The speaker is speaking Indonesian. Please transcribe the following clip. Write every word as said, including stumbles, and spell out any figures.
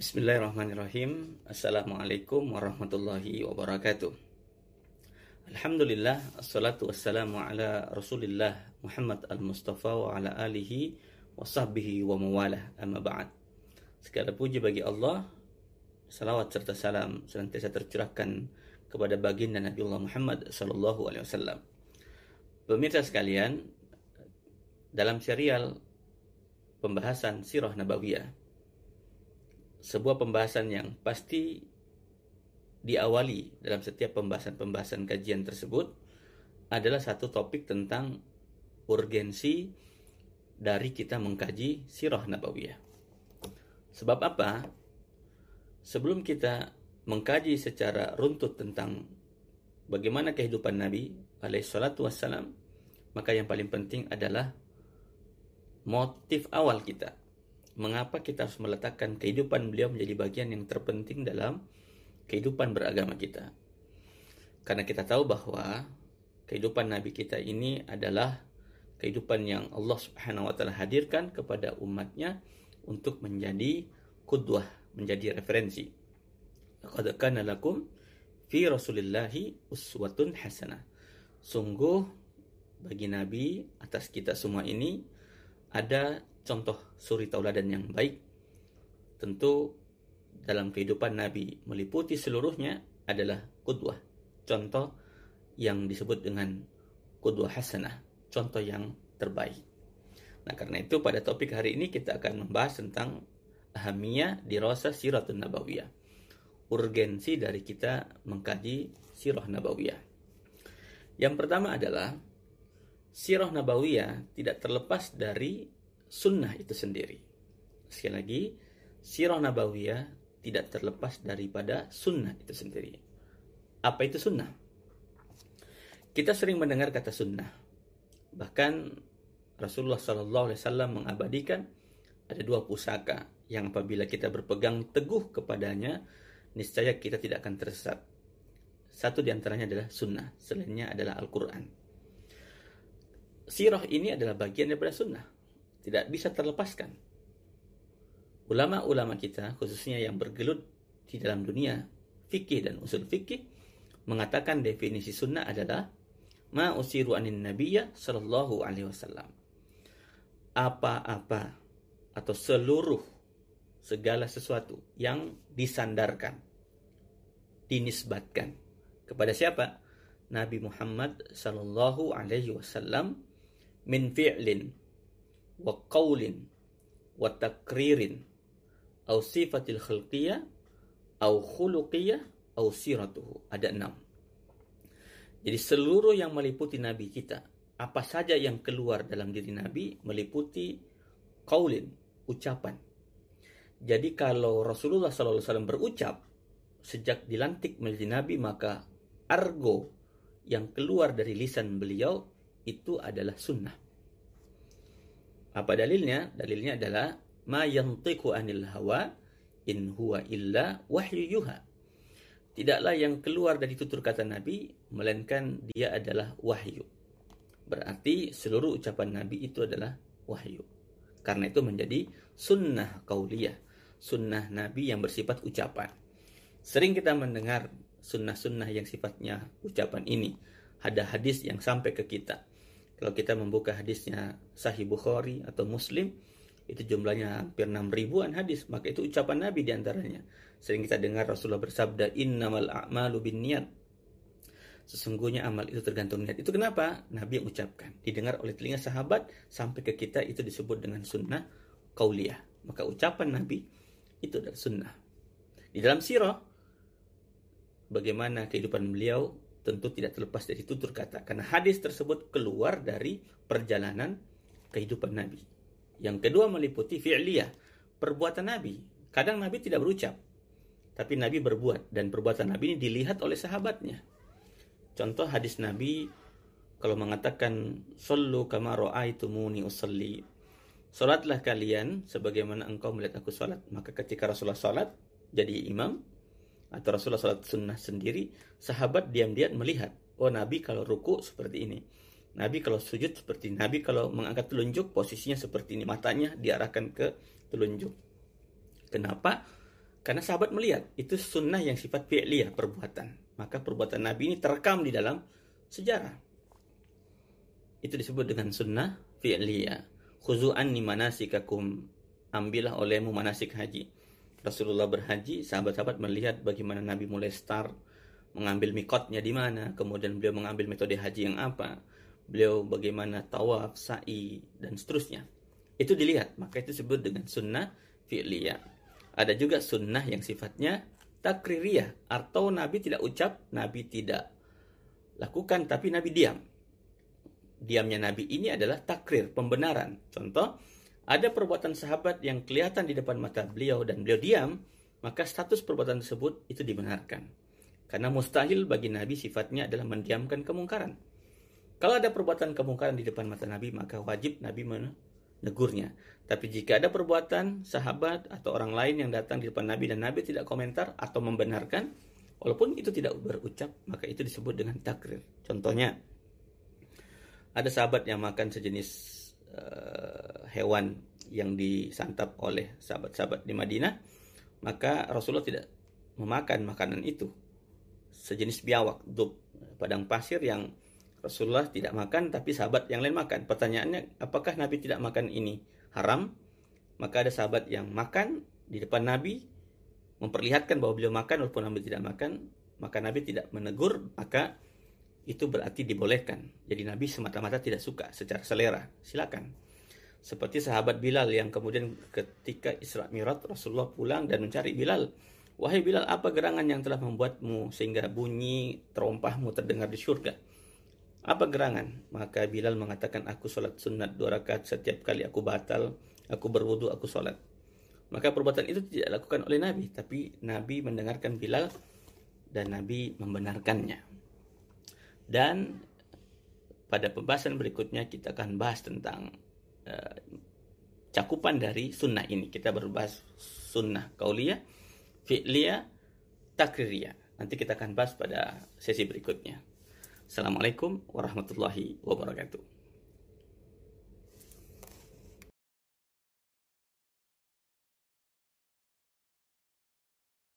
Bismillahirrahmanirrahim. Assalamualaikum warahmatullahi wabarakatuh. Alhamdulillah, assalatu wassalamu ala Rasulillah Muhammad al-Mustafa wa ala alihi wa sahbihi wa mawalah, amma ba'd. Segala puji bagi Allah, salawat serta salam senantiasa tercurahkan kepada baginda Nabiullah Muhammad sallallahu alaihi wasallam. Pemirsa sekalian, dalam serial pembahasan sirah nabawiyah, sebuah pembahasan yang pasti diawali dalam setiap pembahasan-pembahasan kajian tersebut adalah satu topik tentang urgensi dari kita mengkaji sirah nabawiyah. Sebab apa? Sebelum kita mengkaji secara runtut tentang bagaimana kehidupan Nabi alaihi salatu wassalam, maka yang paling penting adalah motif awal kita. Mengapa kita harus meletakkan kehidupan beliau menjadi bagian yang terpenting dalam kehidupan beragama kita? Karena kita tahu bahwa kehidupan Nabi kita ini adalah kehidupan yang Allah Subhanahu wa taala hadirkan kepada umatnya untuk menjadi qudwah, menjadi referensi. Laqad kana lakum fi Rasulillahi uswatun hasanah. Sungguh bagi Nabi atas kita semua ini ada contoh suri tauladan yang baik. Tentu dalam kehidupan Nabi meliputi seluruhnya adalah qudwah, contoh yang disebut dengan qudwah hasanah, contoh yang terbaik. Nah, karena itu pada topik hari ini kita akan membahas tentang ahamiyah dirasa siratun nabawiyah, urgensi dari kita mengkaji sirah nabawiyah. Yang pertama adalah sirah nabawiyah tidak terlepas dari sunnah itu sendiri. Sekali lagi, sirah nabawiyah tidak terlepas daripada sunnah itu sendiri. Apa itu sunnah? Kita sering mendengar kata sunnah. Bahkan Rasulullah shallallahu alaihi wasallam mengabadikan ada dua pusaka yang apabila kita berpegang teguh kepadanya, niscaya kita tidak akan tersesat. Satu di antaranya adalah sunnah, selainnya adalah Al-Quran. Sirah ini adalah bagian daripada sunnah, tidak bisa terlepaskan. Ulama-ulama kita, khususnya yang bergelut di dalam dunia fikih dan usul fikih, mengatakan definisi sunnah adalah ma usiru anin nabiyya sallallahu alaihi wasallam. Apa-apa atau seluruh segala sesuatu yang disandarkan, dinisbatkan kepada siapa? Nabi Muhammad sallallahu alaihi wasallam, min fi'lin wa qawlin wa takririn au sifatil khalqiyah au khuluqiyah au siratuhu. Ada enam. Jadi seluruh yang meliputi Nabi kita, apa saja yang keluar dalam diri Nabi meliputi qaulin, ucapan. Jadi kalau Rasulullah shallallahu alaihi wasallam berucap sejak dilantik menjadi Nabi, maka argo yang keluar dari lisan beliau itu adalah sunnah. Apa dalilnya? Dalilnya adalah ma yantiqu anil hawa in huwa illa wahyu yuha. Tidaklah yang keluar dari tutur kata Nabi melainkan dia adalah wahyu. Berarti seluruh ucapan Nabi itu adalah wahyu. Karena itu menjadi sunnah qauliyah, sunnah Nabi yang bersifat ucapan. Sering kita mendengar sunnah-sunnah yang sifatnya ucapan ini. Ada hadis yang sampai ke kita. Kalau kita membuka hadisnya Sahih Bukhari atau Muslim, itu jumlahnya hampir enam ribuan hadis. Maka itu ucapan Nabi diantaranya. Sering kita dengar Rasulullah bersabda, innamal a'malu binniyat. Sesungguhnya amal itu tergantung niat. Itu kenapa? Nabi yang ucapkan. Didengar oleh telinga sahabat, sampai ke kita itu disebut dengan sunnah qauliyah. Maka ucapan Nabi itu adalah sunnah. Di dalam sirah, bagaimana kehidupan beliau tentu tidak terlepas dari tutur kata, karena hadis tersebut keluar dari perjalanan kehidupan Nabi. Yang kedua meliputi fi'liyah, perbuatan Nabi. Kadang Nabi tidak berucap, tapi Nabi berbuat, dan perbuatan Nabi ini dilihat oleh sahabatnya. Contoh hadis Nabi kalau mengatakan sallu kama ra'aitumuni usalli, salatlah kalian sebagaimana engkau melihat aku salat. Maka ketika Rasulullah salat jadi imam, atau Rasulullah salat sunnah sendiri, sahabat diam-diam melihat, oh Nabi kalau ruku seperti ini, Nabi kalau sujud seperti ini, Nabi kalau mengangkat telunjuk posisinya seperti ini, matanya diarahkan ke telunjuk. Kenapa? Karena sahabat melihat itu sunnah yang sifat fi'liyah, perbuatan. Maka perbuatan Nabi ini terekam di dalam sejarah. Itu disebut dengan sunnah fi'liyah. Khuzu anni manasikakum, ambillah olehmu manasik haji. Rasulullah berhaji, sahabat-sahabat melihat bagaimana Nabi mulai start mengambil mikotnya di mana, kemudian beliau mengambil metode haji yang apa, beliau bagaimana tawaf, sa'i, dan seterusnya. Itu dilihat, maka itu disebut dengan sunnah fi'liyah. Ada juga sunnah yang sifatnya takririyah, atau Nabi tidak ucap, Nabi tidak lakukan, tapi Nabi diam. Diamnya Nabi ini adalah takrir, pembenaran. Contoh, ada perbuatan sahabat yang kelihatan di depan mata beliau dan beliau diam, maka status perbuatan tersebut itu dibenarkan. Karena mustahil bagi Nabi sifatnya adalah mendiamkan kemungkaran. Kalau ada perbuatan kemungkaran di depan mata Nabi, maka wajib Nabi menegurnya. Tapi jika ada perbuatan sahabat atau orang lain yang datang di depan Nabi dan Nabi tidak komentar atau membenarkan, walaupun itu tidak berucap, maka itu disebut dengan takrir. Contohnya, ada sahabat yang makan sejenis uh, hewan yang disantap oleh sahabat-sahabat di Madinah, maka Rasulullah tidak memakan makanan itu. Sejenis biawak, dub, padang pasir yang Rasulullah tidak makan, tapi sahabat yang lain makan. Pertanyaannya, apakah Nabi tidak makan ini haram? Maka ada sahabat yang makan di depan Nabi, memperlihatkan bahwa beliau makan walaupun Nabi tidak makan, maka Nabi tidak menegur, maka itu berarti dibolehkan. Jadi Nabi semata-mata tidak suka secara selera. Silakan. Seperti sahabat Bilal yang kemudian ketika Isra Mi'raj Rasulullah pulang dan mencari Bilal. Wahai Bilal, apa gerangan yang telah membuatmu sehingga bunyi terompahmu terdengar di surga? Apa gerangan? Maka Bilal mengatakan, aku sholat sunat dua rakaat setiap kali aku batal, aku berwudu, aku sholat. Maka perbuatan itu tidak dilakukan oleh Nabi, tapi Nabi mendengarkan Bilal dan Nabi membenarkannya. Dan pada pembahasan berikutnya kita akan bahas tentang uh, cakupan dari sunnah ini. Kita berbahas sunnah qauliyah, fi'liyah, takririyah. Nanti kita akan bahas pada sesi berikutnya. Assalamualaikum warahmatullahi wabarakatuh.